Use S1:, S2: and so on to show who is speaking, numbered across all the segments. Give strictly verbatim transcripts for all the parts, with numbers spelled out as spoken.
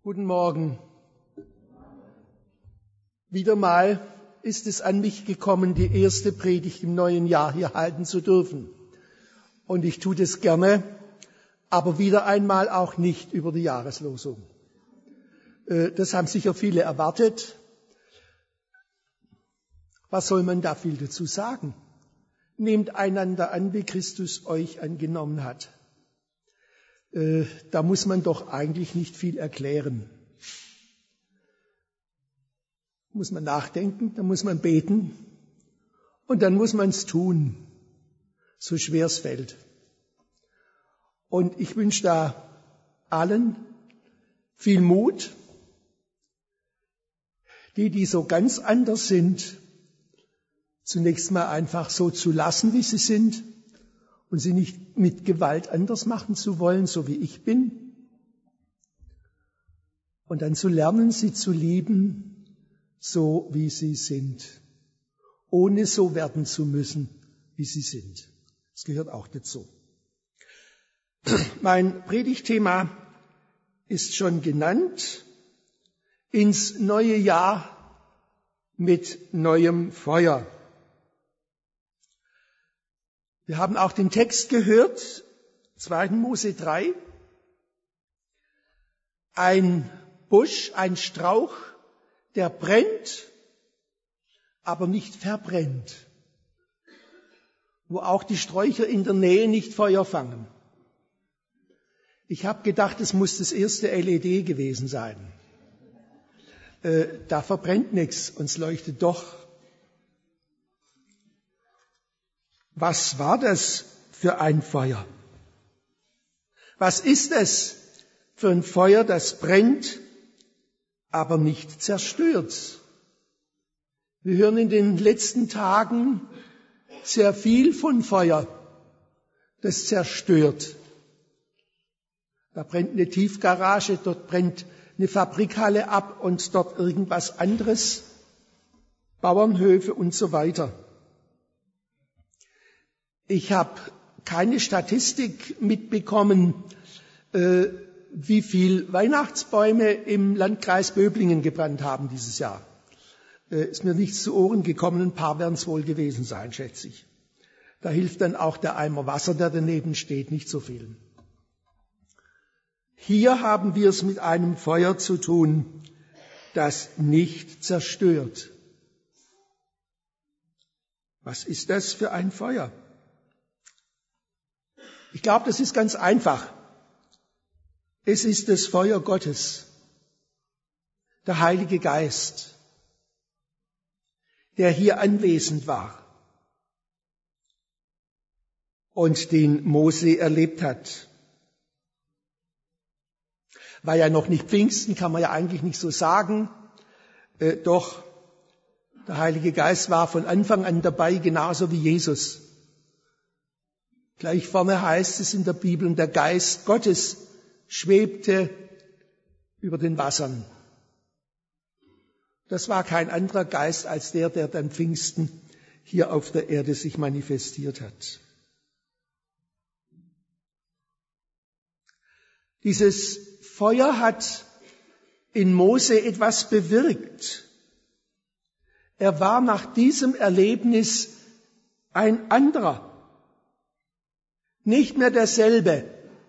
S1: Guten Morgen. Wieder mal ist es an mich gekommen, die erste Predigt im neuen Jahr hier halten zu dürfen. Und ich tue das gerne, aber wieder einmal auch nicht über die Jahreslosung. Das haben sicher viele erwartet. Was soll man da viel dazu sagen? Nehmt einander an, wie Christus euch angenommen hat. Da muss man doch eigentlich nicht viel erklären. Muss man nachdenken, dann muss man beten und dann muss man es tun, so schwer es fällt. Und ich wünsche da allen viel Mut, die, die so ganz anders sind, zunächst mal einfach so zu lassen, wie sie sind und sie nicht mit Gewalt anders machen zu wollen, so wie ich bin. Und dann zu lernen, sie zu lieben, so wie sie sind, ohne so werden zu müssen, wie sie sind. Das gehört auch dazu. Mein Predigtthema ist schon genannt: ins neue Jahr mit neuem Feuer. Wir haben auch den Text gehört, zweiter Mose drei. Ein Busch, ein Strauch, der brennt, aber nicht verbrennt. Wo auch die Sträucher in der Nähe nicht Feuer fangen. Ich habe gedacht, es muss das erste L E D gewesen sein. Äh, da verbrennt nichts und es leuchtet doch. Was war das für ein Feuer? Was ist es für ein Feuer, das brennt, aber nicht zerstört? Wir hören in den letzten Tagen sehr viel von Feuer, das zerstört. Da brennt eine Tiefgarage, dort brennt eine Fabrikhalle ab und dort irgendwas anderes, Bauernhöfe und so weiter. Ich habe keine Statistik mitbekommen, äh, wie viel Weihnachtsbäume im Landkreis Böblingen gebrannt haben dieses Jahr. Äh, ist mir nichts zu Ohren gekommen, ein paar werden es wohl gewesen sein, schätze ich. Da hilft dann auch der Eimer Wasser, der daneben steht, nicht so viel. Hier haben wir es mit einem Feuer zu tun, das nicht zerstört. Was ist das für ein Feuer? Ich glaube, das ist ganz einfach. Es ist das Feuer Gottes, der Heilige Geist, der hier anwesend war und den Mose erlebt hat. War ja noch nicht Pfingsten, kann man ja eigentlich nicht so sagen. Äh, doch, der Heilige Geist war von Anfang an dabei, genauso wie Jesus. Gleich vorne heißt es in der Bibel, und der Geist Gottes schwebte über den Wassern. Das war kein anderer Geist als der, der dann Pfingsten hier auf der Erde sich manifestiert hat. Dieses Feuer hat in Mose etwas bewirkt. Er war nach diesem Erlebnis ein anderer. Nicht mehr derselbe,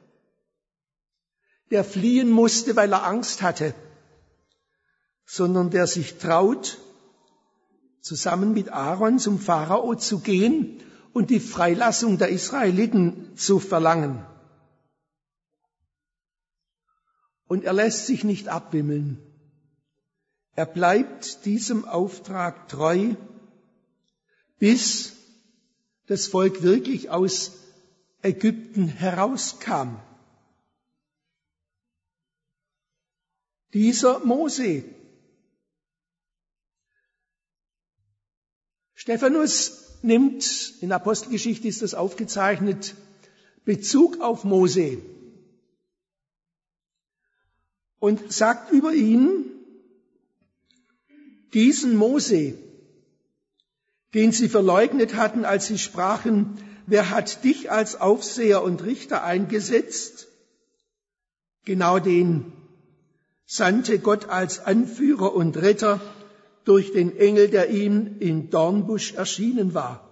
S1: der fliehen musste, weil er Angst hatte, sondern der sich traut, zusammen mit Aaron zum Pharao zu gehen und die Freilassung der Israeliten zu verlangen. Und er lässt sich nicht abwimmeln. Er bleibt diesem Auftrag treu, bis das Volk wirklich aus Ägypten herauskam. Dieser Mose. Stephanus nimmt, in der Apostelgeschichte ist das aufgezeichnet, Bezug auf Mose und sagt über ihn: Diesen Mose, den sie verleugnet hatten, als sie sprachen, wer hat dich als Aufseher und Richter eingesetzt? Genau den sandte Gott als Anführer und Retter durch den Engel, der ihm in Dornbusch erschienen war.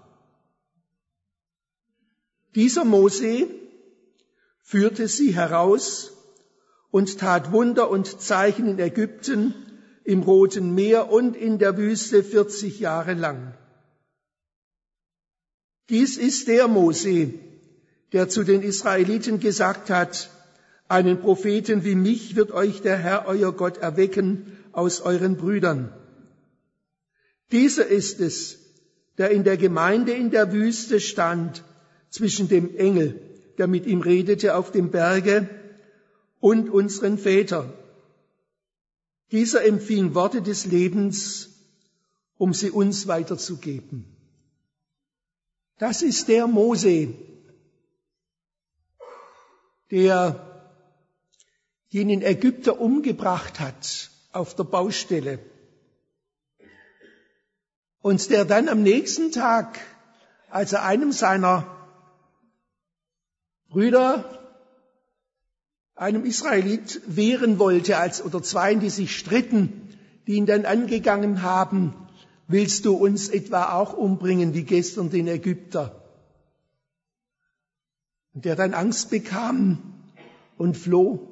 S1: Dieser Mose führte sie heraus und tat Wunder und Zeichen in Ägypten, im Roten Meer und in der Wüste vierzig Jahre lang. Dies ist der Mose, der zu den Israeliten gesagt hat: Einen Propheten wie mich wird euch der Herr, euer Gott, erwecken aus euren Brüdern. Dieser ist es, der in der Gemeinde in der Wüste stand, zwischen dem Engel, der mit ihm redete auf dem Berge, und unseren Vätern. Dieser empfing Worte des Lebens, um sie uns weiterzugeben. Das ist der Mose, der jenen Ägypter umgebracht hat auf der Baustelle und der dann am nächsten Tag, als er einem seiner Brüder, einem Israelit, wehren wollte, als oder zweien, die sich stritten, die ihn dann angegangen haben: Willst du uns etwa auch umbringen wie gestern den Ägypter? Und der dann Angst bekam und floh,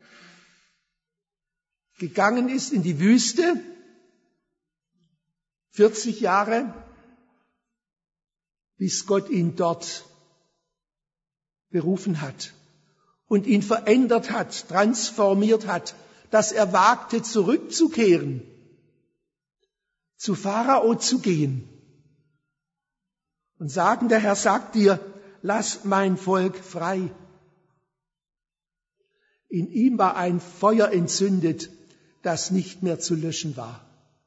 S1: gegangen ist in die Wüste, vierzig Jahre, bis Gott ihn dort berufen hat und ihn verändert hat, transformiert hat, dass er wagte, zurückzukehren, zu Pharao zu gehen und sagen: Der Herr sagt dir, lass mein Volk frei. In ihm war ein Feuer entzündet, das nicht mehr zu löschen war.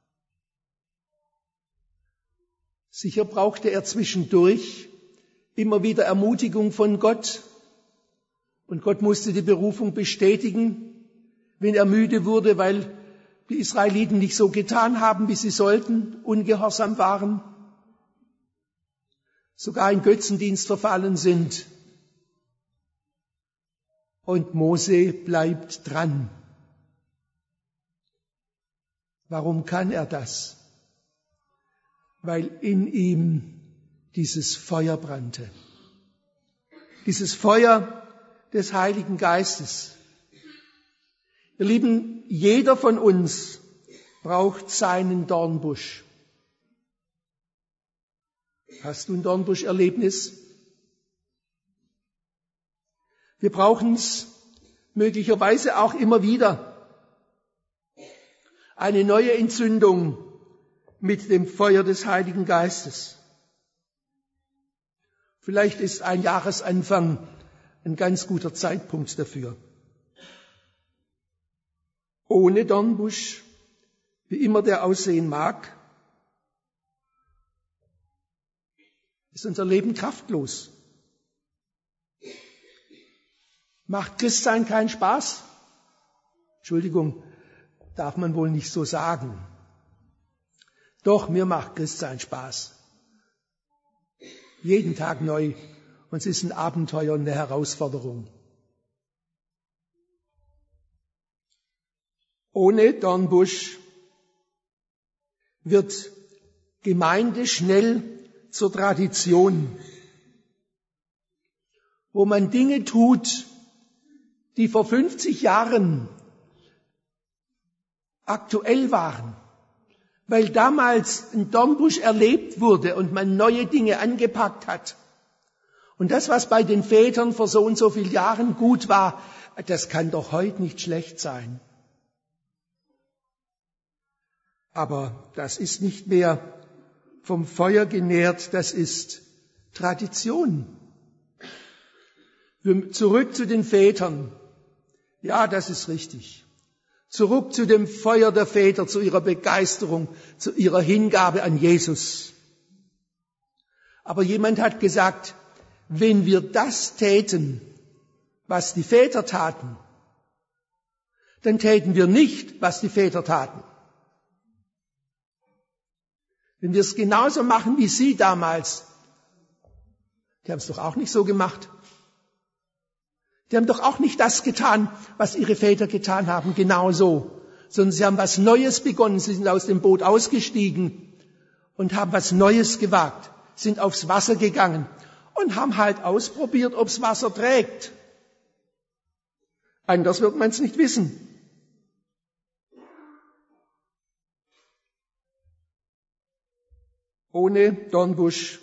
S1: Sicher brauchte er zwischendurch immer wieder Ermutigung von Gott, und Gott musste die Berufung bestätigen, wenn er müde wurde, weil die Israeliten nicht so getan haben, wie sie sollten, ungehorsam waren, sogar in Götzendienst verfallen sind. Und Mose bleibt dran. Warum kann er das? Weil in ihm dieses Feuer brannte. Dieses Feuer des Heiligen Geistes. Ihr Lieben, jeder von uns braucht seinen Dornbusch. Hast du ein Dornbusch-Erlebnis? Wir brauchen es möglicherweise auch immer wieder. Eine neue Entzündung mit dem Feuer des Heiligen Geistes. Vielleicht ist ein Jahresanfang ein ganz guter Zeitpunkt dafür. Ohne Dornbusch, wie immer der aussehen mag, ist unser Leben kraftlos. Macht Christsein keinen Spaß? Entschuldigung, darf man wohl nicht so sagen. Doch, mir macht Christsein Spaß. Jeden Tag neu. Und es ist ein Abenteuer und eine Herausforderung. Ohne Dornbusch wird Gemeinde schnell zur Tradition, wo man Dinge tut, die vor fünfzig Jahren aktuell waren, weil damals ein Dornbusch erlebt wurde und man neue Dinge angepackt hat. Und das, was bei den Vätern vor so und so vielen Jahren gut war, das kann doch heute nicht schlecht sein. Aber das ist nicht mehr vom Feuer genährt, das ist Tradition. Zurück zu den Vätern. Ja, das ist richtig. Zurück zu dem Feuer der Väter, zu ihrer Begeisterung, zu ihrer Hingabe an Jesus. Aber jemand hat gesagt, wenn wir das täten, was die Väter taten, dann täten wir nicht, was die Väter taten. Wenn wir es genauso machen wie sie damals, die haben es doch auch nicht so gemacht. Die haben doch auch nicht das getan, was ihre Väter getan haben, genauso, sondern sie haben was Neues begonnen. Sie sind aus dem Boot ausgestiegen und haben was Neues gewagt, sind aufs Wasser gegangen und haben halt ausprobiert, ob's Wasser trägt. Anders wird man es nicht wissen. Ohne Dornbusch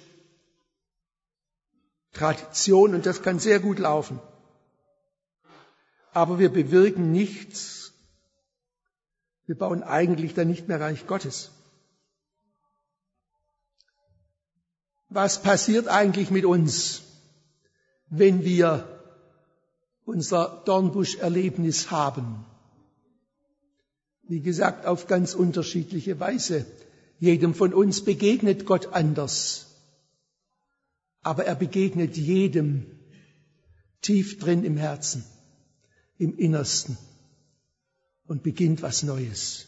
S1: Tradition, und das kann sehr gut laufen. Aber wir bewirken nichts. Wir bauen eigentlich dann nicht mehr Reich Gottes. Was passiert eigentlich mit uns, wenn wir unser Dornbusch-Erlebnis haben? Wie gesagt, auf ganz unterschiedliche Weise. Jedem von uns begegnet Gott anders. Aber er begegnet jedem tief drin im Herzen, im Innersten und beginnt was Neues.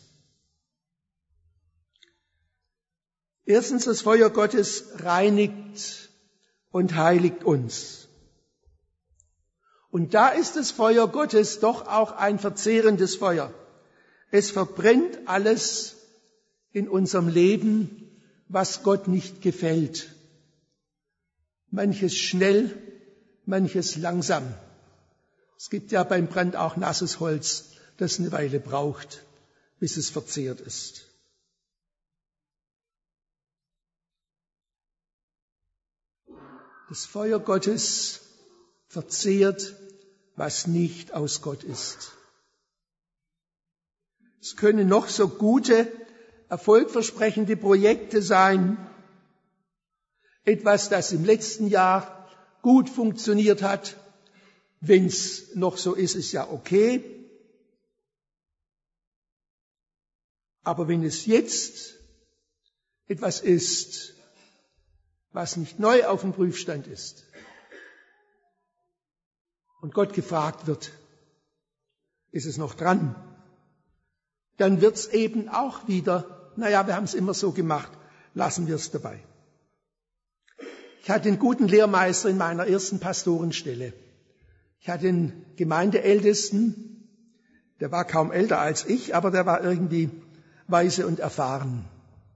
S1: Erstens, das Feuer Gottes reinigt und heiligt uns. Und da ist das Feuer Gottes doch auch ein verzehrendes Feuer. Es verbrennt alles in unserem Leben, was Gott nicht gefällt. Manches schnell, manches langsam. Es gibt ja beim Brand auch nasses Holz, das eine Weile braucht, bis es verzehrt ist. Das Feuer Gottes verzehrt, was nicht aus Gott ist. Es können noch so gute, erfolgversprechende Projekte sein. Etwas, das im letzten Jahr gut funktioniert hat. Wenn es noch so ist, ist ja okay. Aber wenn es jetzt etwas ist, was nicht neu auf dem Prüfstand ist und Gott gefragt wird, ist es noch dran? Dann wird es eben auch wieder, naja, wir haben es immer so gemacht, lassen wir es dabei. Ich hatte einen guten Lehrmeister in meiner ersten Pastorenstelle. Ich hatte einen Gemeindeältesten, der war kaum älter als ich, aber der war irgendwie weise und erfahren.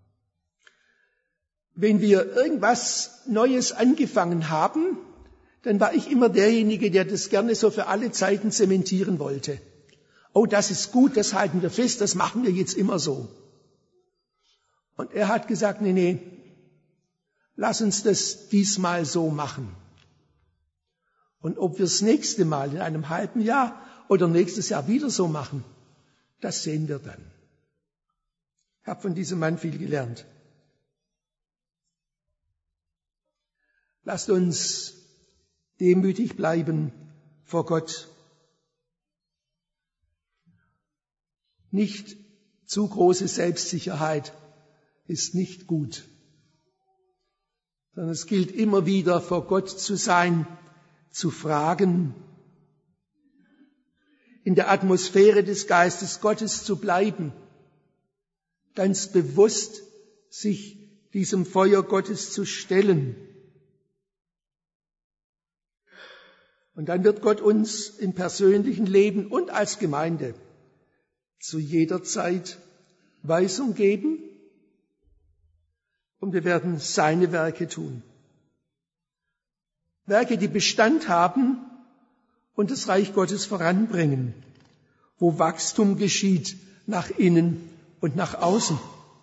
S1: Wenn wir irgendwas Neues angefangen haben, dann war ich immer derjenige, der das gerne so für alle Zeiten zementieren wollte. Oh, das ist gut, das halten wir fest, das machen wir jetzt immer so. Und er hat gesagt, nee, nee, lass uns das diesmal so machen. Und ob wir das nächste Mal in einem halben Jahr oder nächstes Jahr wieder so machen, das sehen wir dann. Ich habe von diesem Mann viel gelernt. Lasst uns demütig bleiben vor Gott. Nicht zu große Selbstsicherheit ist nicht gut, sondern es gilt immer wieder vor Gott zu sein, zu fragen, in der Atmosphäre des Geistes Gottes zu bleiben, ganz bewusst sich diesem Feuer Gottes zu stellen. Und dann wird Gott uns im persönlichen Leben und als Gemeinde zu jeder Zeit Weisung geben und wir werden seine Werke tun. Werke, die Bestand haben und das Reich Gottes voranbringen, wo Wachstum geschieht nach innen und nach außen.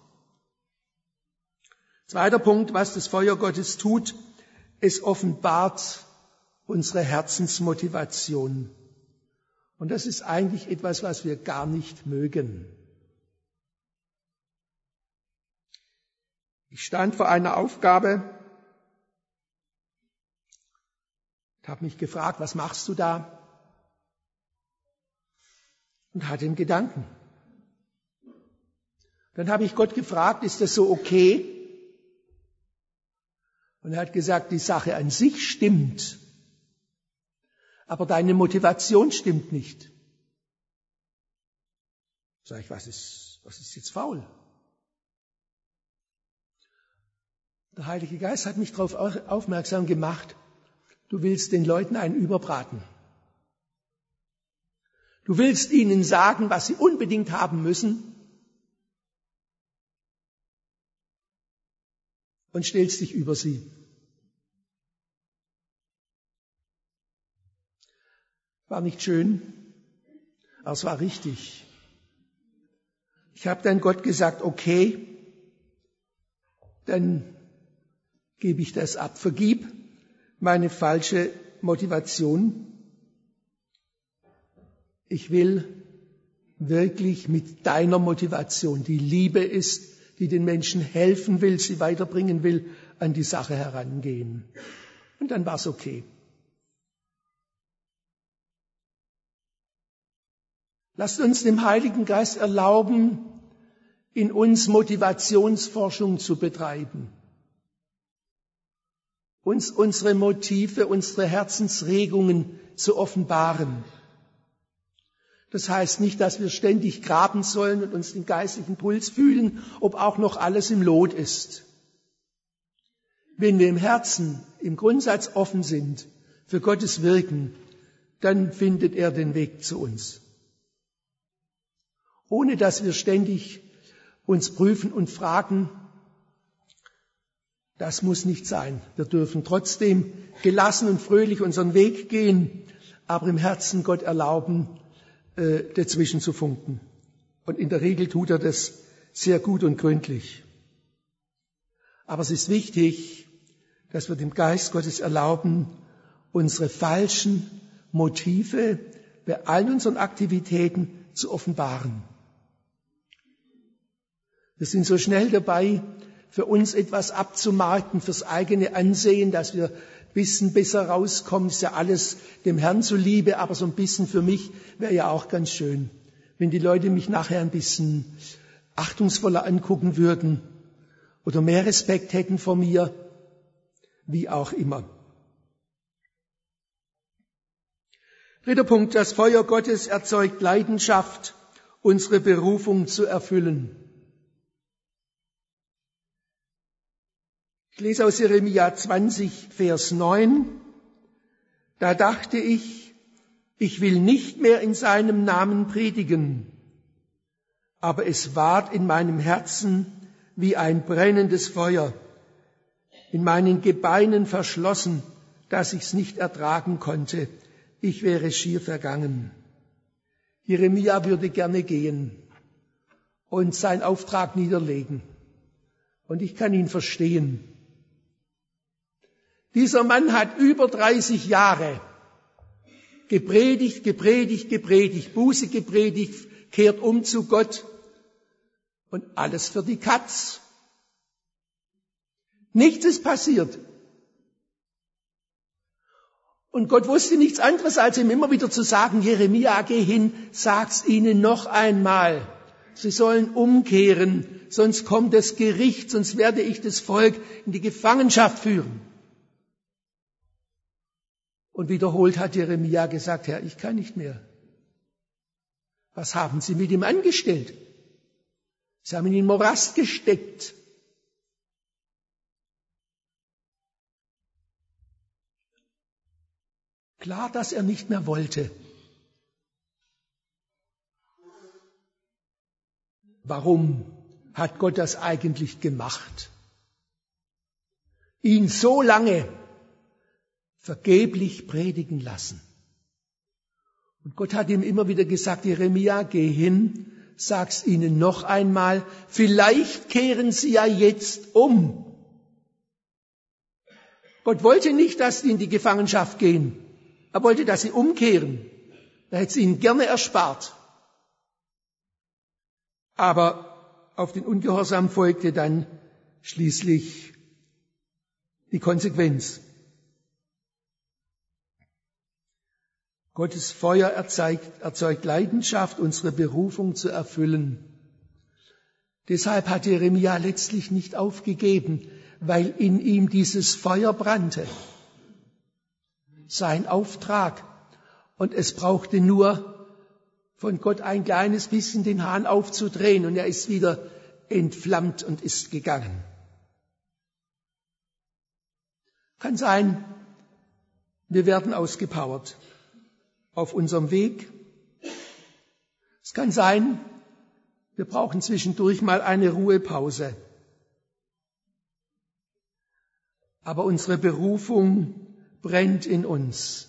S1: Zweiter Punkt, was das Feuer Gottes tut, es offenbart unsere Herzensmotivation. Und das ist eigentlich etwas, was wir gar nicht mögen. Ich stand vor einer Aufgabe und habe mich gefragt, was machst du da? Und hatte einen Gedanken. Dann habe ich Gott gefragt, ist das so okay? Und er hat gesagt, die Sache an sich stimmt, aber deine Motivation stimmt nicht. Sag ich, was ist, was ist jetzt faul? Der Heilige Geist hat mich darauf aufmerksam gemacht, du willst den Leuten einen überbraten. Du willst ihnen sagen, was sie unbedingt haben müssen und stellst dich über sie. War nicht schön, aber es war richtig. Ich habe dann Gott gesagt, okay, dann gebe ich das ab. Vergib meine falsche Motivation. Ich will wirklich mit deiner Motivation, die Liebe ist, die den Menschen helfen will, sie weiterbringen will, an die Sache herangehen. Und dann war es okay. Lasst uns dem Heiligen Geist erlauben, in uns Motivationsforschung zu betreiben. Uns unsere Motive, unsere Herzensregungen zu offenbaren. Das heißt nicht, dass wir ständig graben sollen und uns den geistlichen Puls fühlen, ob auch noch alles im Lot ist. Wenn wir im Herzen, im Grundsatz offen sind für Gottes Wirken, dann findet er den Weg zu uns. Ohne dass wir ständig uns prüfen und fragen, das muss nicht sein. Wir dürfen trotzdem gelassen und fröhlich unseren Weg gehen, aber im Herzen Gott erlauben, äh, dazwischen zu funken. Und in der Regel tut er das sehr gut und gründlich. Aber es ist wichtig, dass wir dem Geist Gottes erlauben, unsere falschen Motive bei allen unseren Aktivitäten zu offenbaren. Wir sind so schnell dabei, für uns etwas abzumarkten, fürs eigene Ansehen, dass wir ein bisschen besser rauskommen. Ist ja alles dem Herrn zuliebe, aber so ein bisschen für mich wäre ja auch ganz schön, wenn die Leute mich nachher ein bisschen achtungsvoller angucken würden oder mehr Respekt hätten vor mir, wie auch immer. Dritter Punkt, das Feuer Gottes erzeugt Leidenschaft, unsere Berufung zu erfüllen. Ich lese aus Jeremia zwanzig, Vers neun. Da dachte ich, ich will nicht mehr in seinem Namen predigen, aber es ward in meinem Herzen wie ein brennendes Feuer, in meinen Gebeinen verschlossen, dass ich's nicht ertragen konnte. Ich wäre schier vergangen. Jeremia würde gerne gehen und seinen Auftrag niederlegen. Und ich kann ihn verstehen. Dieser Mann hat über dreißig Jahre gepredigt, gepredigt, gepredigt, Buße gepredigt, kehrt um zu Gott und alles für die Katz. Nichts ist passiert. Und Gott wusste nichts anderes, als ihm immer wieder zu sagen, Jeremia, geh hin, sag's ihnen noch einmal. Sie sollen umkehren, sonst kommt das Gericht, sonst werde ich das Volk in die Gefangenschaft führen. Und wiederholt hat Jeremia gesagt, Herr, ich kann nicht mehr. Was haben Sie mit ihm angestellt? Sie haben ihn in den Morast gesteckt. Klar, dass er nicht mehr wollte. Warum hat Gott das eigentlich gemacht? Ihn so lange vergeblich predigen lassen. Und Gott hat ihm immer wieder gesagt, Jeremia, geh hin, sag's ihnen noch einmal, vielleicht kehren sie ja jetzt um. Gott wollte nicht, dass sie in die Gefangenschaft gehen. Er wollte, dass sie umkehren. Er hätte es ihnen gerne erspart. Aber auf den Ungehorsam folgte dann schließlich die Konsequenz. Gottes Feuer erzeugt, erzeugt Leidenschaft, unsere Berufung zu erfüllen. Deshalb hat Jeremia letztlich nicht aufgegeben, weil in ihm dieses Feuer brannte. Sein Auftrag. Und es brauchte nur von Gott ein kleines bisschen den Hahn aufzudrehen und er ist wieder entflammt und ist gegangen. Kann sein, wir werden ausgepowert auf unserem Weg Es kann sein, wir brauchen zwischendurch mal eine Ruhepause. Aber unsere Berufung brennt in uns.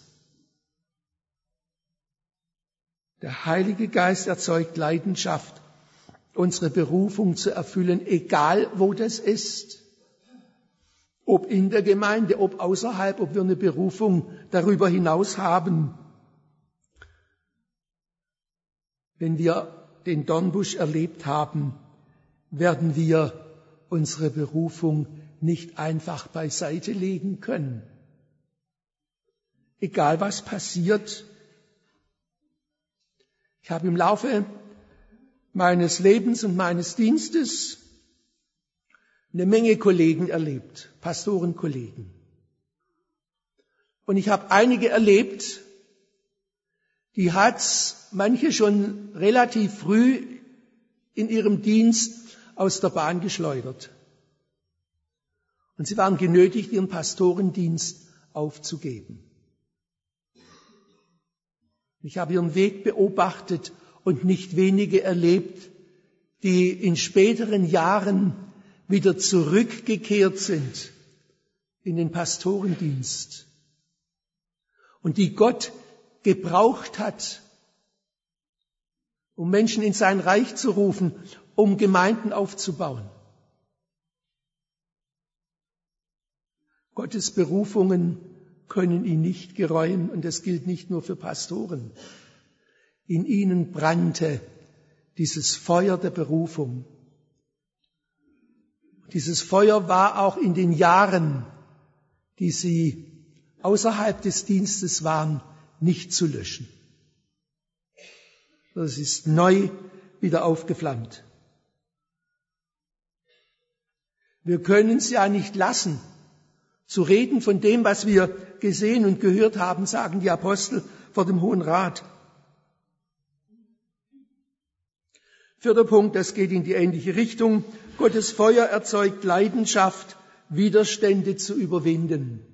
S1: Der Heilige Geist erzeugt Leidenschaft, unsere Berufung zu erfüllen, egal wo das ist. Ob in der Gemeinde, ob außerhalb, ob wir eine Berufung darüber hinaus haben. Wenn wir den Dornbusch erlebt haben, werden wir unsere Berufung nicht einfach beiseite legen können. Egal was passiert. Ich habe im Laufe meines Lebens und meines Dienstes eine Menge Kollegen erlebt, Pastorenkollegen. Und ich habe einige erlebt, die hat's manche schon relativ früh in ihrem Dienst aus der Bahn geschleudert. Und sie waren genötigt, ihren Pastorendienst aufzugeben. Ich habe ihren Weg beobachtet und nicht wenige erlebt, die in späteren Jahren wieder zurückgekehrt sind in den Pastorendienst und die Gott gebraucht hat, um Menschen in sein Reich zu rufen, um Gemeinden aufzubauen. Gottes Berufungen können ihn nicht gereuen, und das gilt nicht nur für Pastoren. In ihnen brannte dieses Feuer der Berufung. Dieses Feuer war auch in den Jahren, die sie außerhalb des Dienstes waren, nicht zu löschen. Das ist neu wieder aufgeflammt. Wir können es ja nicht lassen, zu reden von dem, was wir gesehen und gehört haben, sagen die Apostel vor dem Hohen Rat. Vierter Punkt, das geht in die ähnliche Richtung. Gottes Feuer erzeugt Leidenschaft, Widerstände zu überwinden.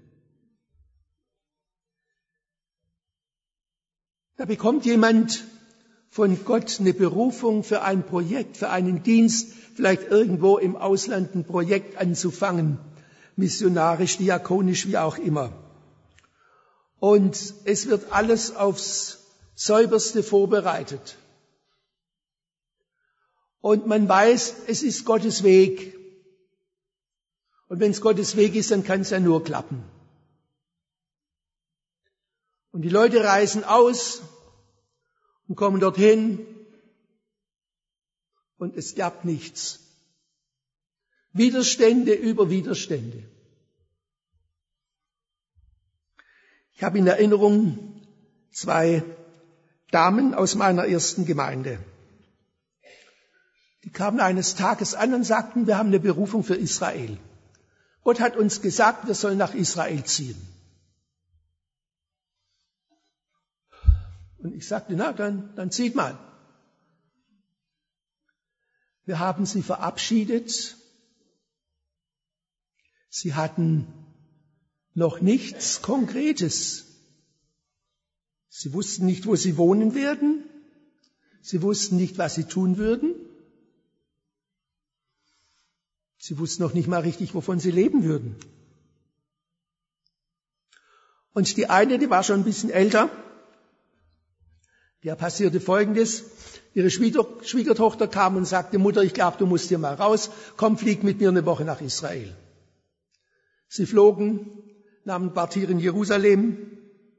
S1: Da bekommt jemand von Gott eine Berufung für ein Projekt, für einen Dienst, vielleicht irgendwo im Ausland ein Projekt anzufangen, missionarisch, diakonisch, wie auch immer. Und es wird alles aufs Säuberste vorbereitet. Und man weiß, es ist Gottes Weg. Und wenn es Gottes Weg ist, dann kann es ja nur klappen. Und die Leute reisen aus und kommen dorthin und es gab nichts. Widerstände über Widerstände. Ich habe in Erinnerung zwei Damen aus meiner ersten Gemeinde. Die kamen eines Tages an und sagten, wir haben eine Berufung für Israel. Gott hat uns gesagt, wir sollen nach Israel ziehen. Und ich sagte, na, dann, dann zieht mal. Wir haben sie verabschiedet. Sie hatten noch nichts Konkretes. Sie wussten nicht, wo sie wohnen werden. Sie wussten nicht, was sie tun würden. Sie wussten noch nicht mal richtig, wovon sie leben würden. Und die eine, die war schon ein bisschen älter, der passierte Folgendes. Ihre Schwieger, Schwiegertochter kam und sagte, Mutter, ich glaube, du musst hier mal raus. Komm, flieg mit mir eine Woche nach Israel. Sie flogen, nahmen ein Quartier in Jerusalem.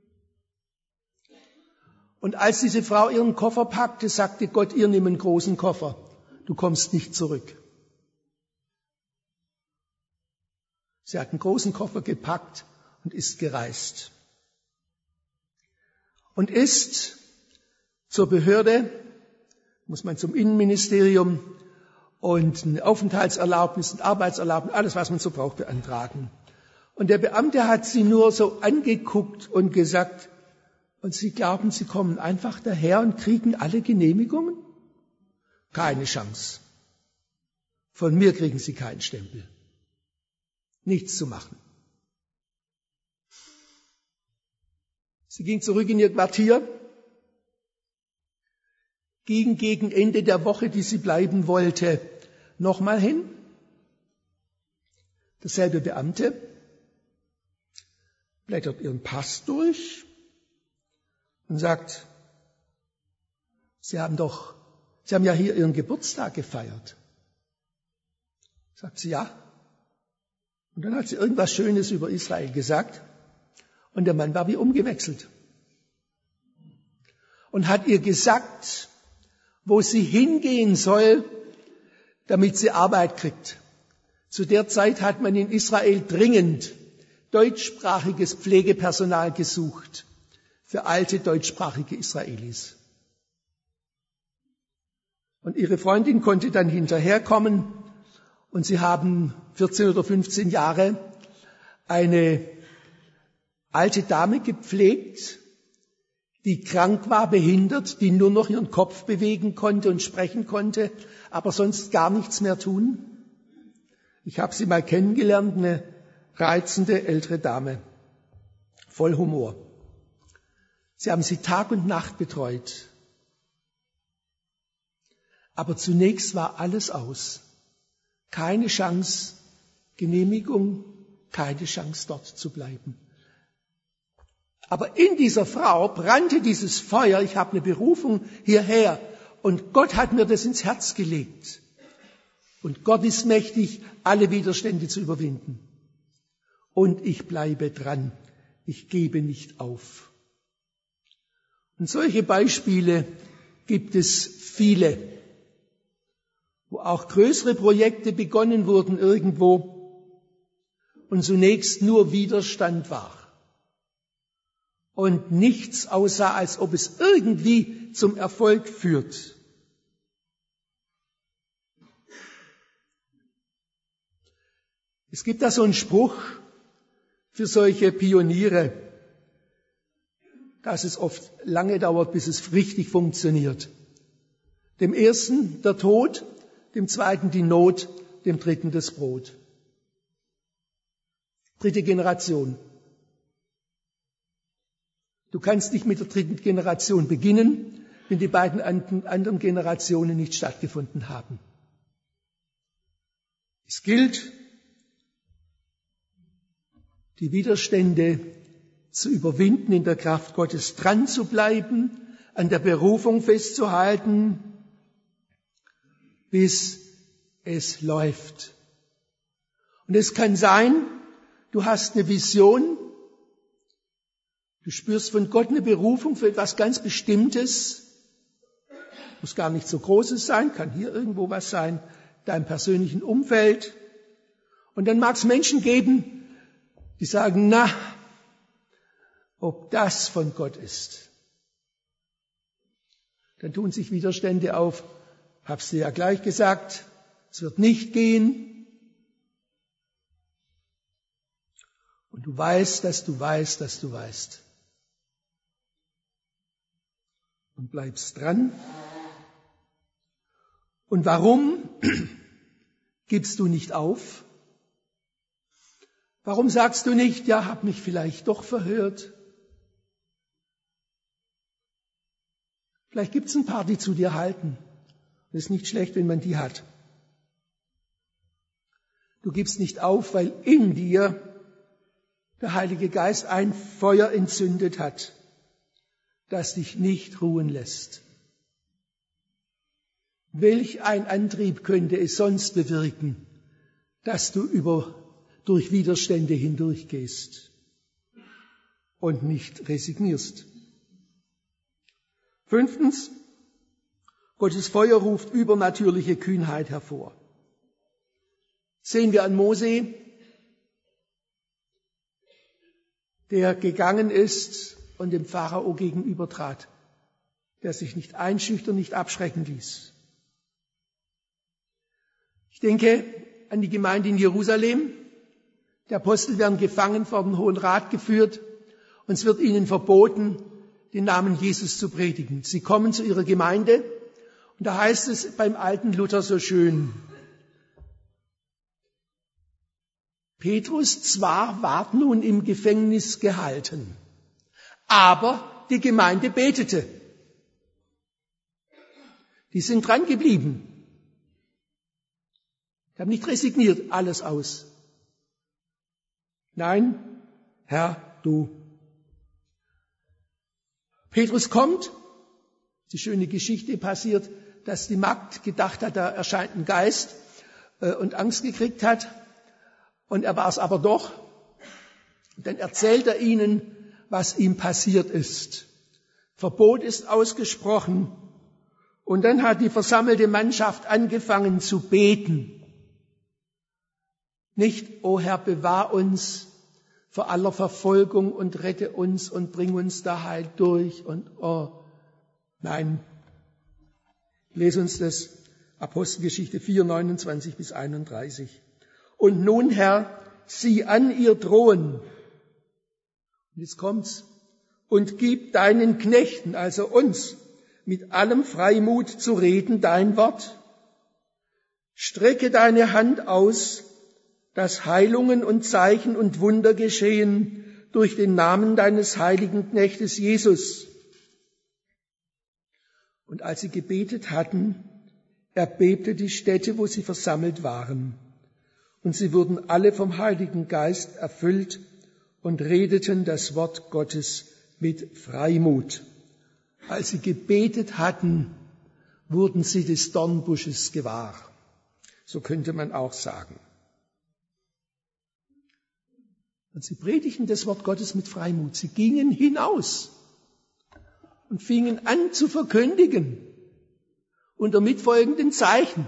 S1: Und als diese Frau ihren Koffer packte, sagte Gott, ihr nimm einen großen Koffer. Du kommst nicht zurück. Sie hat einen großen Koffer gepackt und ist gereist. Und ist zur Behörde, muss man zum Innenministerium und eine Aufenthaltserlaubnis und Arbeitserlaubnis, alles, was man so braucht, beantragen. Und der Beamte hat sie nur so angeguckt und gesagt, und Sie glauben, Sie kommen einfach daher und kriegen alle Genehmigungen? Keine Chance. Von mir kriegen Sie keinen Stempel. Nichts zu machen. Sie ging zurück in ihr Quartier. ging gegen Ende der Woche, die sie bleiben wollte, nochmal hin. Derselbe Beamte blättert ihren Pass durch und sagt, Sie haben doch, Sie haben ja hier Ihren Geburtstag gefeiert. Sagt sie, ja. Und dann hat sie irgendwas Schönes über Israel gesagt und der Mann war wie umgewechselt. Und hat ihr gesagt, wo sie hingehen soll, damit sie Arbeit kriegt. Zu der Zeit hat man in Israel dringend deutschsprachiges Pflegepersonal gesucht für alte deutschsprachige Israelis. Und ihre Freundin konnte dann hinterherkommen und sie haben vierzehn oder fünfzehn Jahre eine alte Dame gepflegt, die krank war, behindert, die nur noch ihren Kopf bewegen konnte und sprechen konnte, aber sonst gar nichts mehr tun. Ich habe sie mal kennengelernt, eine reizende ältere Dame, voll Humor. Sie haben sie Tag und Nacht betreut. Aber zunächst war alles aus. Keine Chance, Genehmigung, keine Chance, dort zu bleiben. Aber in dieser Frau brannte dieses Feuer, ich habe eine Berufung hierher und Gott hat mir das ins Herz gelegt. Und Gott ist mächtig, alle Widerstände zu überwinden. Und ich bleibe dran, ich gebe nicht auf. Und solche Beispiele gibt es viele, wo auch größere Projekte begonnen wurden irgendwo und zunächst nur Widerstand war. Und nichts aussah, als ob es irgendwie zum Erfolg führt. Es gibt da so einen Spruch für solche Pioniere, dass es oft lange dauert, bis es richtig funktioniert. Dem ersten der Tod, dem zweiten die Not, dem dritten das Brot. Dritte Generation. Du kannst nicht mit der dritten Generation beginnen, wenn die beiden anderen Generationen nicht stattgefunden haben. Es gilt, die Widerstände zu überwinden, in der Kraft Gottes dran zu bleiben, an der Berufung festzuhalten, bis es läuft. Und es kann sein, du hast eine Vision, du spürst von Gott eine Berufung für etwas ganz Bestimmtes, muss gar nicht so Großes sein, kann hier irgendwo was sein, deinem persönlichen Umfeld. Und dann mag es Menschen geben, die sagen, na, ob das von Gott ist. Dann tun sich Widerstände auf, hab's dir ja gleich gesagt, es wird nicht gehen. Und du weißt, dass du weißt, dass du weißt. Und bleibst dran. Und warum gibst du nicht auf? Warum sagst du nicht, ja, hab mich vielleicht doch verhört? Vielleicht gibt's ein paar, die zu dir halten. Es ist nicht schlecht, wenn man die hat. Du gibst nicht auf, weil in dir der Heilige Geist ein Feuer entzündet hat, das dich nicht ruhen lässt. Welch ein Antrieb könnte es sonst bewirken, dass du über, durch Widerstände hindurchgehst und nicht resignierst? Fünftens, Gottes Feuer ruft übernatürliche Kühnheit hervor. Sehen wir an Mose, der gegangen ist und dem Pharao gegenübertrat, der sich nicht einschüchtern, nicht abschrecken ließ. Ich denke an die Gemeinde in Jerusalem. Die Apostel werden gefangen vor den Hohen Rat geführt und es wird ihnen verboten, den Namen Jesus zu predigen. Sie kommen zu ihrer Gemeinde und da heißt es beim alten Luther so schön, Petrus zwar ward nun im Gefängnis gehalten, aber die Gemeinde betete. Die sind dran geblieben. Die haben nicht resigniert, alles aus. Nein, Herr, du. Petrus kommt, die schöne Geschichte passiert, dass die Magd gedacht hat, da erscheint ein Geist äh, und Angst gekriegt hat. Und er war es aber doch. Und dann erzählt er ihnen, was ihm passiert ist. Verbot ist ausgesprochen. Und dann hat die versammelte Mannschaft angefangen zu beten. Nicht, o Herr, bewahr uns vor aller Verfolgung und rette uns und bring uns da heil durch. Und oh, nein. Lese uns das Apostelgeschichte vier, neunundzwanzig bis einunddreißig. Und nun, Herr, sieh an ihr Drohen. Und jetzt kommt's. Und gib deinen Knechten, also uns, mit allem Freimut zu reden dein Wort. Strecke deine Hand aus, dass Heilungen und Zeichen und Wunder geschehen durch den Namen deines heiligen Knechtes Jesus. Und als sie gebetet hatten, erbebte die Stätte, wo sie versammelt waren. Und sie wurden alle vom Heiligen Geist erfüllt und redeten das Wort Gottes mit Freimut. Als sie gebetet hatten, wurden sie des Dornbusches gewahr. So könnte man auch sagen. Und sie predigten das Wort Gottes mit Freimut. Sie gingen hinaus und fingen an zu verkündigen unter mitfolgenden Zeichen.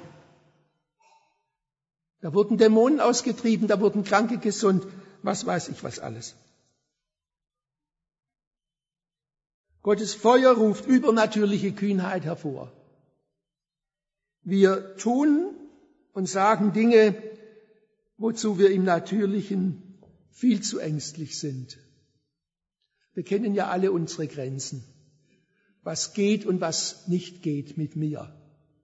S1: Da wurden Dämonen ausgetrieben, da wurden Kranke gesund, was weiß ich was alles. Gottes Feuer ruft übernatürliche Kühnheit hervor. Wir tun und sagen Dinge, wozu wir im Natürlichen viel zu ängstlich sind. Wir kennen ja alle unsere Grenzen. Was geht und was nicht geht mit mir.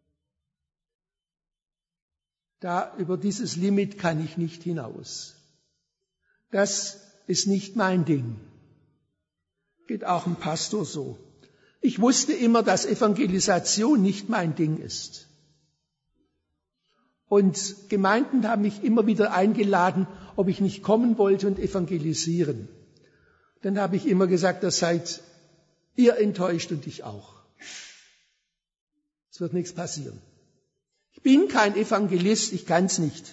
S1: Da über dieses Limit kann ich nicht hinaus. Das ist nicht mein Ding. Geht auch ein Pastor so. Ich wusste immer, dass Evangelisation nicht mein Ding ist. Und Gemeinden haben mich immer wieder eingeladen, ob ich nicht kommen wollte und evangelisieren. Dann habe ich immer gesagt, das seid ihr enttäuscht und ich auch. Es wird nichts passieren. Ich bin kein Evangelist, ich kann es nicht.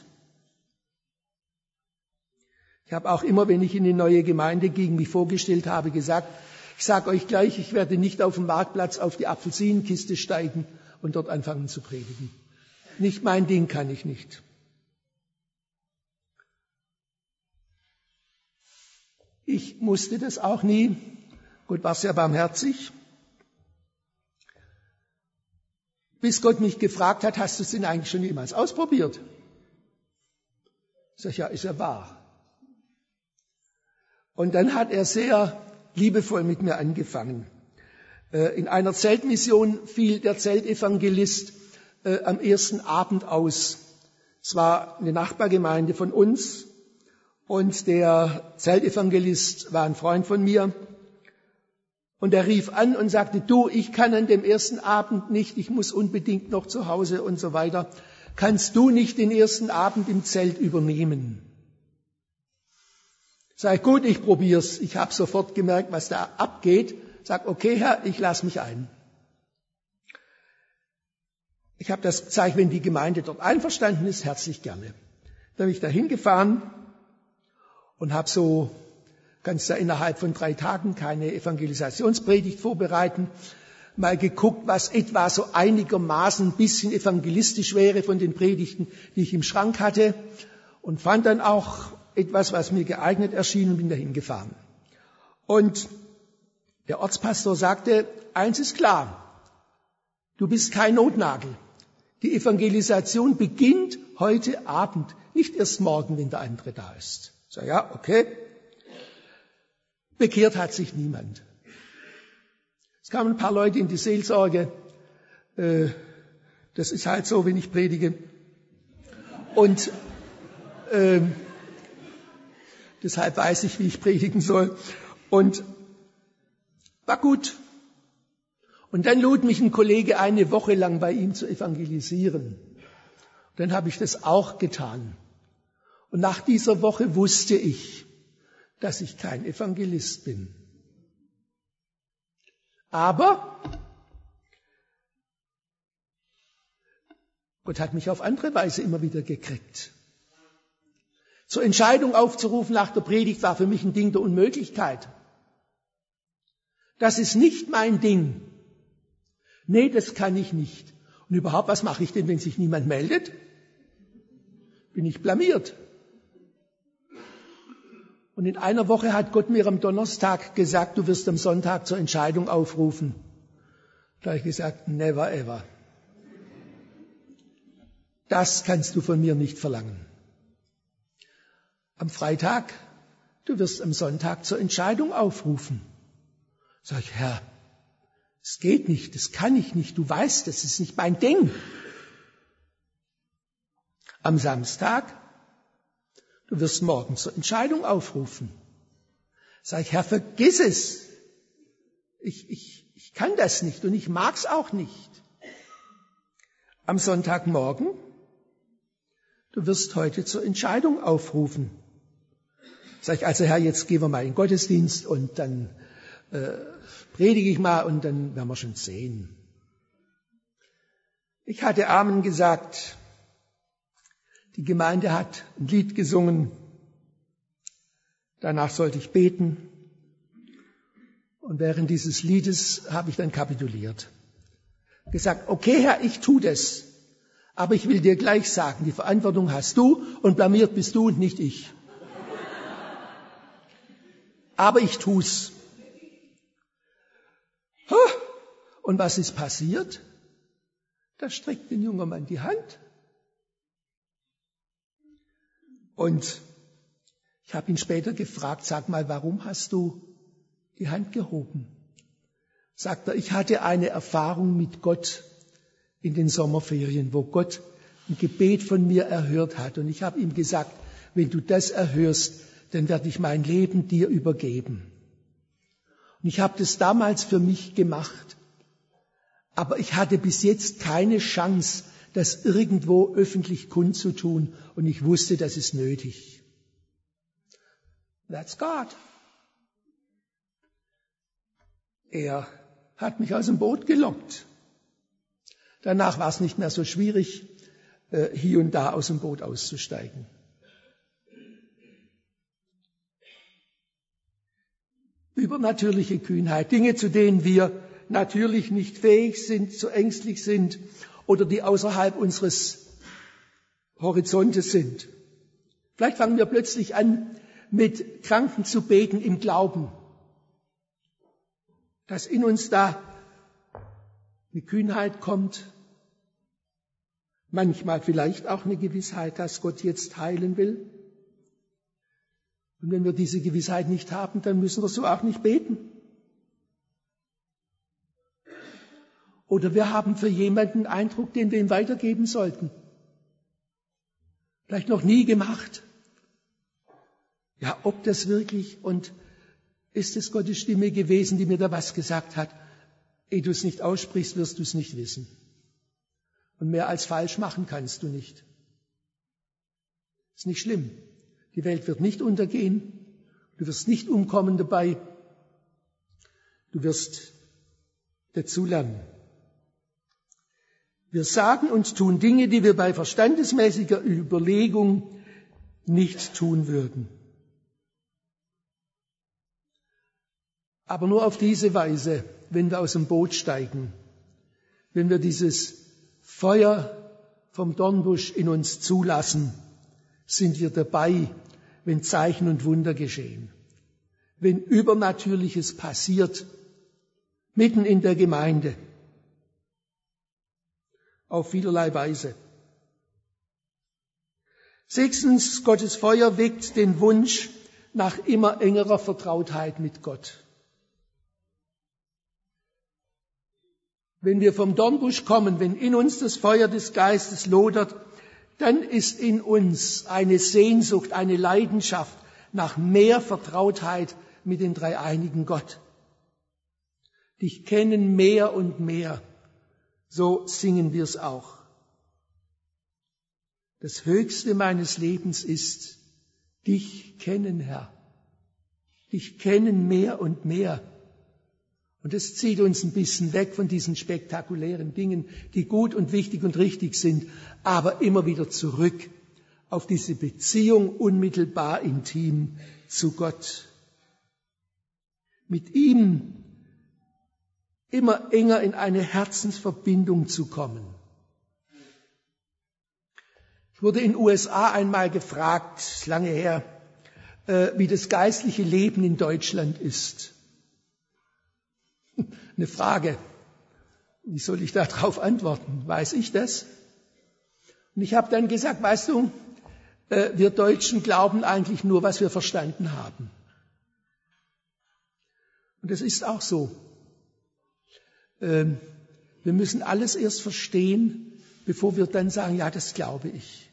S1: Ich habe auch immer, wenn ich in die neue Gemeinde ging, mich vorgestellt habe, gesagt, ich sage euch gleich, ich werde nicht auf dem Marktplatz auf die Apfelsinenkiste steigen und dort anfangen zu predigen. Nicht mein Ding, kann ich nicht. Ich musste das auch nie. Gott war sehr barmherzig. Bis Gott mich gefragt hat, hast du es denn eigentlich schon jemals ausprobiert? Ich sage, ja, ist ja wahr. Und dann hat er sehr liebevoll mit mir angefangen. In einer Zeltmission fiel der Zeltevangelist am ersten Abend aus. Es war eine Nachbargemeinde von uns und der Zeltevangelist war ein Freund von mir. Und er rief an und sagte, du, ich kann an dem ersten Abend nicht, ich muss unbedingt noch zu Hause und so weiter. Kannst du nicht den ersten Abend im Zelt übernehmen? Sag gut, ich probier's. Ich habe sofort gemerkt, was da abgeht. Sag, okay, Herr, ich lass mich ein. Ich habe das gezeigt, wenn die Gemeinde dort einverstanden ist, herzlich gerne. Dann bin ich da hingefahren und habe so, kannst da innerhalb von drei Tagen keine Evangelisationspredigt vorbereiten, mal geguckt, was etwa so einigermaßen ein bisschen evangelistisch wäre von den Predigten, die ich im Schrank hatte, und fand dann auch etwas, was mir geeignet erschien, und bin dahin gefahren. Und der Ortspastor sagte, eins ist klar, du bist kein Notnagel. Die Evangelisation beginnt heute Abend, nicht erst morgen, wenn der andere da ist. Ich sage, ja, okay. Bekehrt hat sich niemand. Es kamen ein paar Leute in die Seelsorge. Das ist halt so, wenn ich predige. Und äh, deshalb weiß ich, wie ich predigen soll. Und war gut. Und dann lud mich ein Kollege eine Woche lang bei ihm zu evangelisieren. Dann habe ich das auch getan. Und nach dieser Woche wusste ich, dass ich kein Evangelist bin. Aber Gott hat mich auf andere Weise immer wieder gekriegt. Zur Entscheidung aufzurufen nach der Predigt war für mich ein Ding der Unmöglichkeit. Das ist nicht mein Ding. Nee, das kann ich nicht. Und überhaupt, was mache ich denn, wenn sich niemand meldet? Bin ich blamiert. Und in einer Woche hat Gott mir am Donnerstag gesagt, du wirst am Sonntag zur Entscheidung aufrufen. Da habe ich gesagt, never ever. Das kannst du von mir nicht verlangen. Am Freitag, du wirst am Sonntag zur Entscheidung aufrufen. Sag ich, Herr, es geht nicht, das kann ich nicht, du weißt, das ist nicht mein Ding. Am Samstag, du wirst morgen zur Entscheidung aufrufen. Sag ich, Herr, vergiss es. Ich, ich, ich kann das nicht und ich mag's auch nicht. Am Sonntagmorgen, du wirst heute zur Entscheidung aufrufen. Sag ich, also Herr, jetzt gehen wir mal in den Gottesdienst und dann äh, predige ich mal und dann werden wir schon sehen. Ich hatte Amen gesagt. Die Gemeinde hat ein Lied gesungen. Danach sollte ich beten. Und während dieses Liedes habe ich dann kapituliert. Gesagt, okay Herr, ich tu das. Aber ich will dir gleich sagen, die Verantwortung hast du und blamiert bist du und nicht ich. Aber ich tu's. Und was ist passiert? Da streckt ein junger Mann die Hand. Und ich habe ihn später gefragt, sag mal, warum hast du die Hand gehoben? Sagt er, ich hatte eine Erfahrung mit Gott in den Sommerferien, wo Gott ein Gebet von mir erhört hat. Und ich habe ihm gesagt, wenn du das erhörst, dann werde ich mein Leben dir übergeben. Und ich habe das damals für mich gemacht. Aber ich hatte bis jetzt keine Chance, das irgendwo öffentlich kundzutun. Und ich wusste, das ist nötig. That's God. Er hat mich aus dem Boot gelockt. Danach war es nicht mehr so schwierig, hier und da aus dem Boot auszusteigen. Übernatürliche Kühnheit, Dinge, zu denen wir natürlich nicht fähig sind, zu ängstlich sind oder die außerhalb unseres Horizontes sind. Vielleicht fangen wir plötzlich an, mit Kranken zu beten im Glauben, dass in uns da eine Kühnheit kommt, manchmal vielleicht auch eine Gewissheit, dass Gott jetzt heilen will. Und wenn wir diese Gewissheit nicht haben, dann müssen wir so auch nicht beten. Oder wir haben für jemanden einen Eindruck, den wir ihm weitergeben sollten. Vielleicht noch nie gemacht. Ja, ob das wirklich, und ist es Gottes Stimme gewesen, die mir da was gesagt hat? Ehe du es nicht aussprichst, wirst du es nicht wissen. Und mehr als falsch machen kannst du nicht. Ist nicht schlimm. Die Welt wird nicht untergehen. Du wirst nicht umkommen dabei. Du wirst dazulernen. Wir sagen und tun Dinge, die wir bei verstandesmäßiger Überlegung nicht tun würden. Aber nur auf diese Weise, wenn wir aus dem Boot steigen, wenn wir dieses Feuer vom Dornbusch in uns zulassen, sind wir dabei, wenn Zeichen und Wunder geschehen, wenn Übernatürliches passiert, mitten in der Gemeinde, auf vielerlei Weise. Sechstens, Gottes Feuer weckt den Wunsch nach immer engerer Vertrautheit mit Gott. Wenn wir vom Dornbusch kommen, wenn in uns das Feuer des Geistes lodert, dann ist in uns eine Sehnsucht, eine Leidenschaft nach mehr Vertrautheit mit dem dreieinigen Gott. dich kennen mehr und mehr. So singen wir es auch. Das Höchste meines Lebens ist, dich kennen, Herr. Dich kennen mehr und mehr. Und das zieht uns ein bisschen weg von diesen spektakulären Dingen, die gut und wichtig und richtig sind, aber immer wieder zurück auf diese Beziehung unmittelbar intim zu Gott. Mit ihm immer enger in eine Herzensverbindung zu kommen. Ich wurde in den U S A einmal gefragt, lange her, wie das geistliche Leben in Deutschland ist. Eine Frage. Wie soll ich darauf antworten? Weiß ich das? Und ich habe dann gesagt, weißt du, wir Deutschen glauben eigentlich nur, was wir verstanden haben. Und das ist auch so. Wir müssen alles erst verstehen, bevor wir dann sagen, ja, das glaube ich.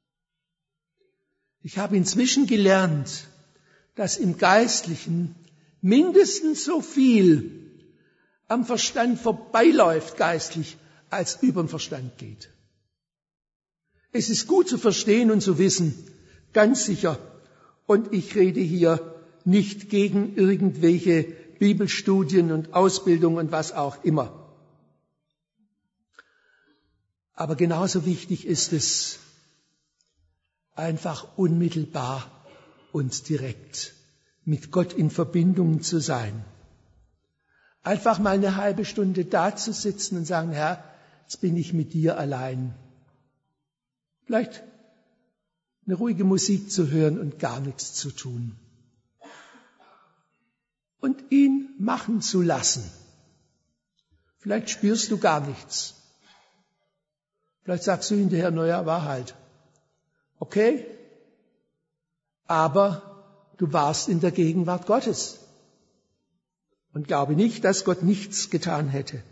S1: Ich habe inzwischen gelernt, dass im Geistlichen mindestens so viel am Verstand vorbeiläuft geistlich, als über den Verstand geht. Es ist gut zu verstehen und zu wissen, ganz sicher. Und ich rede hier nicht gegen irgendwelche Bibelstudien und Ausbildung und was auch immer. Aber genauso wichtig ist es, einfach unmittelbar und direkt mit Gott in Verbindung zu sein. Einfach mal eine halbe Stunde da zu sitzen und sagen, Herr, jetzt bin ich mit dir allein. Vielleicht eine ruhige Musik zu hören und gar nichts zu tun. Und ihn machen zu lassen. Vielleicht spürst du gar nichts. Vielleicht sagst du hinterher, naja, war halt. Okay, aber du warst in der Gegenwart Gottes. Und glaube nicht, dass Gott nichts getan hätte.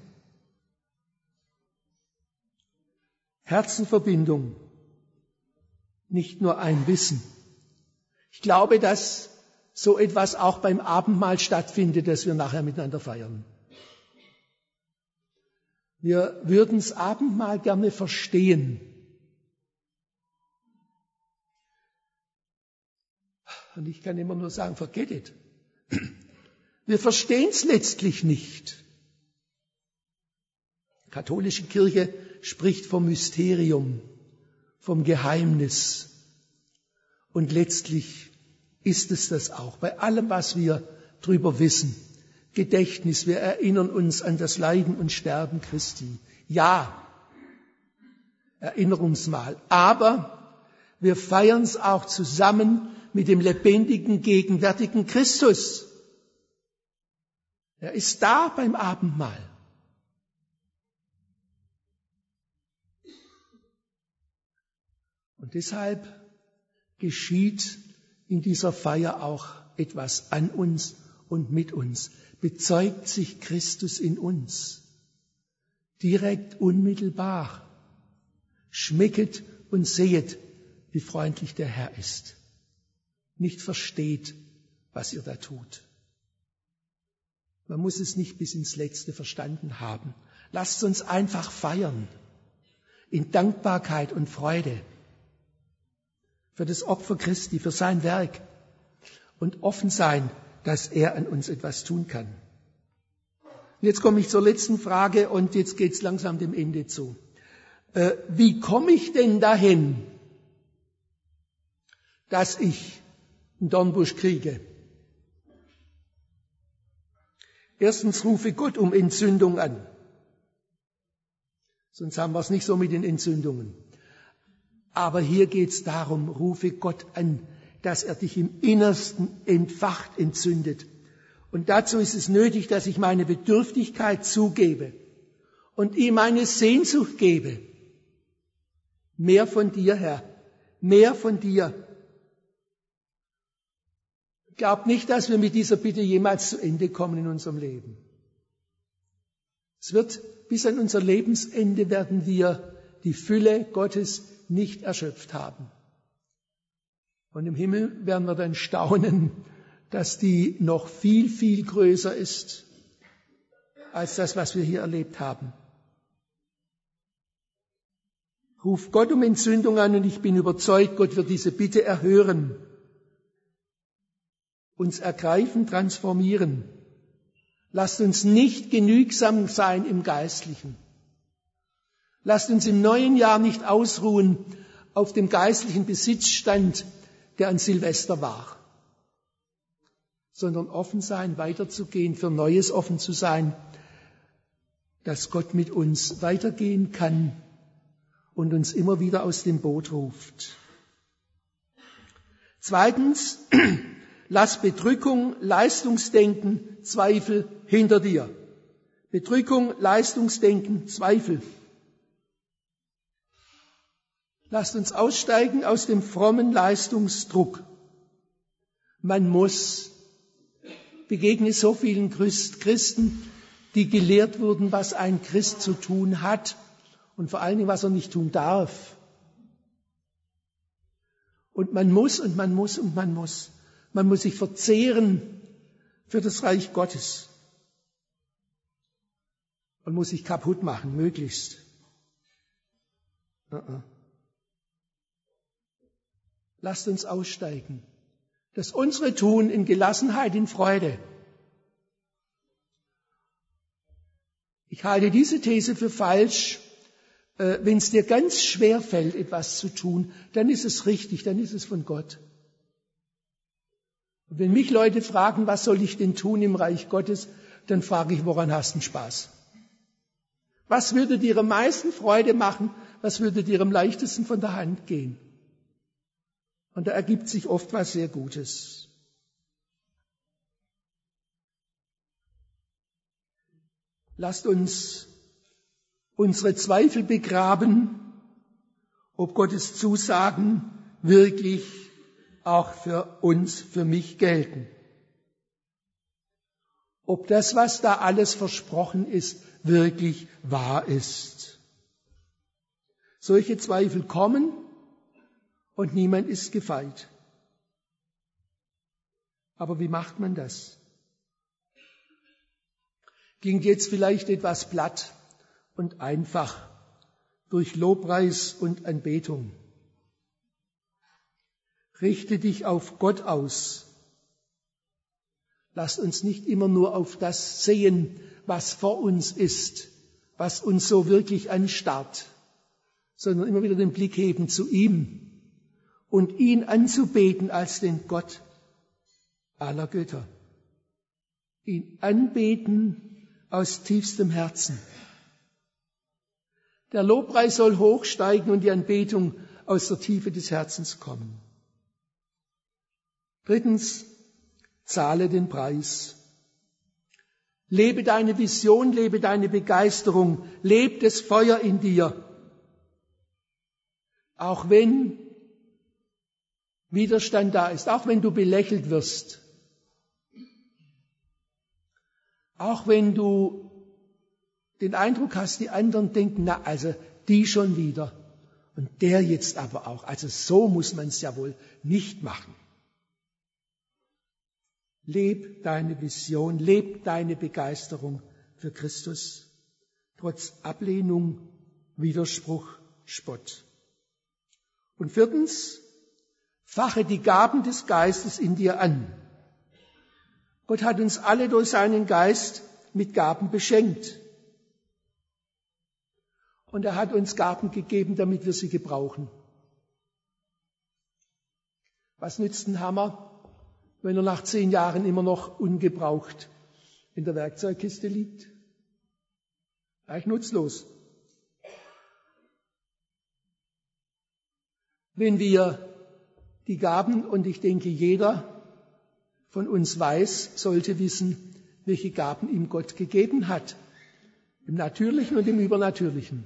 S1: Herzenverbindung, nicht nur ein Wissen. Ich glaube, dass so etwas auch beim Abendmahl stattfindet, das wir nachher miteinander feiern. Wir würden das Abendmahl gerne verstehen. Und ich kann immer nur sagen, forget it. Wir verstehen es letztlich nicht. Die katholische Kirche spricht vom Mysterium, vom Geheimnis. Und letztlich ist es das auch. Bei allem, was wir drüber wissen. Gedächtnis, wir erinnern uns an das Leiden und Sterben Christi. Ja, Erinnerungsmahl. Aber wir feiern es auch zusammen mit dem lebendigen, gegenwärtigen Christus. Er ist da beim Abendmahl. Und deshalb geschieht in dieser Feier auch etwas an uns und mit uns. Bezeugt sich Christus in uns. Direkt, unmittelbar. Schmecket und sehet, wie freundlich der Herr ist. Nicht versteht, was ihr da tut. Man muss es nicht bis ins Letzte verstanden haben. Lasst uns einfach feiern. In Dankbarkeit und Freude. Für das Opfer Christi, für sein Werk. Und offen sein, dass er an uns etwas tun kann. Und jetzt komme ich zur letzten Frage und jetzt geht es langsam dem Ende zu. Äh, wie komme ich denn dahin, dass ich einen Dornbusch kriege? Erstens rufe Gott um Entzündung an. Sonst haben wir es nicht so mit den Entzündungen. Aber hier geht es darum, rufe Gott an, dass er dich im Innersten entfacht, entzündet. Und dazu ist es nötig, dass ich meine Bedürftigkeit zugebe und ihm eine Sehnsucht gebe. Mehr von dir, Herr, mehr von dir. Glaubt nicht, dass wir mit dieser Bitte jemals zu Ende kommen in unserem Leben. Es wird, bis an unser Lebensende werden wir die Fülle Gottes nicht erschöpft haben. Und im Himmel werden wir dann staunen, dass die noch viel, viel größer ist. als das, was wir hier erlebt haben. Ruf Gott um Entzündung an und ich bin überzeugt, Gott wird diese Bitte erhören, uns ergreifen, transformieren. Lasst uns nicht genügsam sein im Geistlichen. Lasst uns im neuen Jahr nicht ausruhen auf dem geistlichen Besitzstand, der an Silvester war, sondern offen sein, weiterzugehen, für Neues offen zu sein, dass Gott mit uns weitergehen kann und uns immer wieder aus dem Boot ruft. Zweitens, lass Bedrückung, Leistungsdenken, Zweifel hinter dir. Bedrückung, Leistungsdenken, Zweifel. Lasst uns aussteigen aus dem frommen Leistungsdruck. Man muss, begegne so vielen Christen, die gelehrt wurden, was ein Christ zu tun hat und vor allen Dingen, was er nicht tun darf. Und man muss und man muss und man muss. Man muss sich verzehren für das Reich Gottes. Man muss sich kaputt machen, möglichst. Uh-uh. Lasst uns aussteigen. Das unsere tun in Gelassenheit, in Freude. Ich halte diese These für falsch. Wenn es dir ganz schwer fällt, etwas zu tun, dann ist es richtig, dann ist es von Gott. Und wenn mich Leute fragen, was soll ich denn tun im Reich Gottes, dann frage ich, woran hast du Spaß? Was würde dir am meisten Freude machen? Was würde dir am leichtesten von der Hand gehen? Und da ergibt sich oft was sehr Gutes. Lasst uns unsere Zweifel begraben, ob Gottes Zusagen wirklich auch für uns, für mich gelten. Ob das, was da alles versprochen ist, wirklich wahr ist. Solche Zweifel kommen und niemand ist gefeit. Aber wie macht man das? Klingt jetzt vielleicht etwas platt und einfach durch Lobpreis und Anbetung. Richte dich auf Gott aus. Lass uns nicht immer nur auf das sehen, was vor uns ist, was uns so wirklich anstarrt, sondern immer wieder den Blick heben zu ihm und ihn anzubeten als den Gott aller Götter. Ihn anbeten aus tiefstem Herzen. Der Lobpreis soll hochsteigen und die Anbetung aus der Tiefe des Herzens kommen. Drittens, zahle den Preis. Lebe deine Vision, lebe deine Begeisterung, lebe das Feuer in dir. Auch wenn Widerstand da ist, auch wenn du belächelt wirst, auch wenn du den Eindruck hast, die anderen denken, na also die schon wieder und der jetzt aber auch, also so muss man es ja wohl nicht machen. Leb deine Vision, leb deine Begeisterung für Christus, trotz Ablehnung, Widerspruch, Spott. Und viertens, fache die Gaben des Geistes in dir an. Gott hat uns alle durch seinen Geist mit Gaben beschenkt. Und er hat uns Gaben gegeben, damit wir sie gebrauchen. Was nützt ein Hammer, wenn er nach zehn Jahren immer noch ungebraucht in der Werkzeugkiste liegt? Eigentlich nutzlos. Wenn wir die Gaben, und ich denke, jeder von uns weiß, sollte wissen, welche Gaben ihm Gott gegeben hat, im Natürlichen und im Übernatürlichen.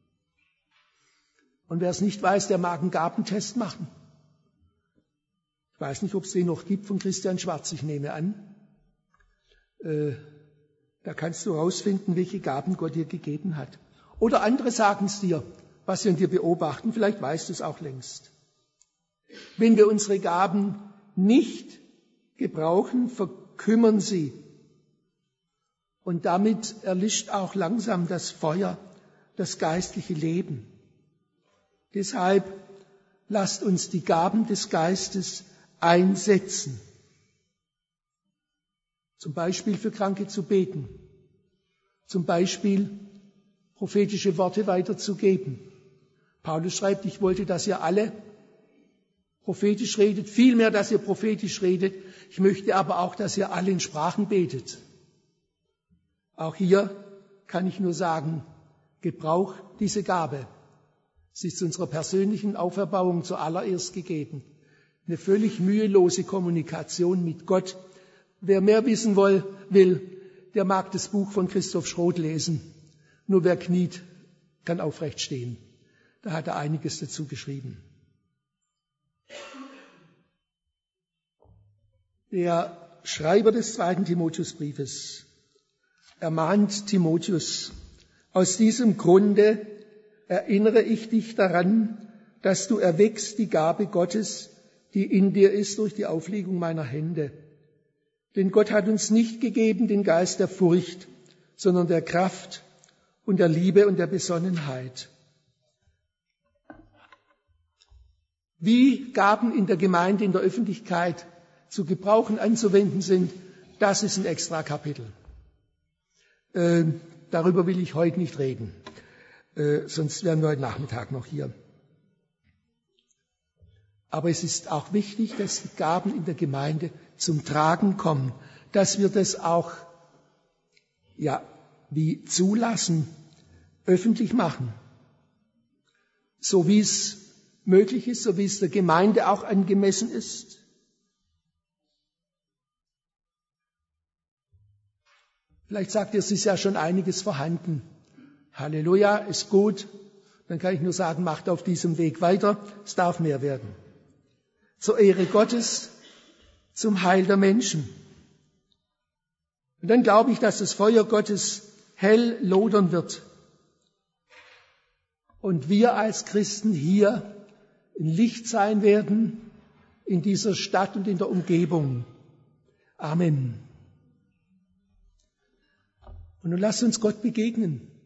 S1: Und wer es nicht weiß, der mag einen Gabentest machen. Ich weiß nicht, ob es den noch gibt von Christian Schwarz, ich nehme an. Äh, da kannst du herausfinden, welche Gaben Gott dir gegeben hat. Oder andere sagen es dir, was sie an dir beobachten, vielleicht weißt du es auch längst. Wenn wir unsere Gaben nicht gebrauchen, verkümmern sie. Und damit erlischt auch langsam das Feuer, das geistliche Leben. Deshalb lasst uns die Gaben des Geistes einsetzen. Zum Beispiel für Kranke zu beten. Zum Beispiel prophetische Worte weiterzugeben. Paulus schreibt, ich wollte, dass ihr alle prophetisch redet, vielmehr, dass ihr prophetisch redet. Ich möchte aber auch, dass ihr alle in Sprachen betet. Auch hier kann ich nur sagen, gebrauch diese Gabe. Sie ist unserer persönlichen Auferbauung zuallererst gegeben. Eine völlig mühelose Kommunikation mit Gott. Wer mehr wissen will, der mag das Buch von Christoph Schroth lesen. Nur wer kniet, kann aufrecht stehen. Da hat er einiges dazu geschrieben. Der Schreiber des zweiten Timotheusbriefes ermahnt Timotheus, aus diesem Grunde erinnere ich dich daran, dass du erweckst die Gabe Gottes, die in dir ist durch die Auflegung meiner Hände. Denn Gott hat uns nicht gegeben den Geist der Furcht, sondern der Kraft und der Liebe und der Besonnenheit. Wie Gaben in der Gemeinde, in der Öffentlichkeit zu gebrauchen, anzuwenden sind, das ist ein extra Kapitel. Äh, darüber will ich heute nicht reden, äh, sonst wären wir heute Nachmittag noch hier. Aber es ist auch wichtig, dass die Gaben in der Gemeinde zum Tragen kommen, dass wir das auch, ja, wie zulassen, öffentlich machen, so wie es möglich ist, so wie es der Gemeinde auch angemessen ist. Vielleicht sagt ihr, es ist ja schon einiges vorhanden. Halleluja, ist gut. Dann kann ich nur sagen, macht auf diesem Weg weiter. Es darf mehr werden. Zur Ehre Gottes, zum Heil der Menschen. Und dann glaube ich, dass das Feuer Gottes hell lodern wird. Und wir als Christen hier ein Licht sein werden in dieser Stadt und in der Umgebung. Amen. Und nun lasst uns Gott begegnen.